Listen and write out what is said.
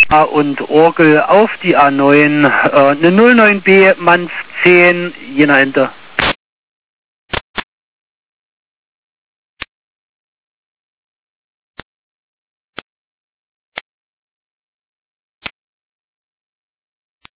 und Orgel auf die A9, eine 09B Manf 10, Jena Enter.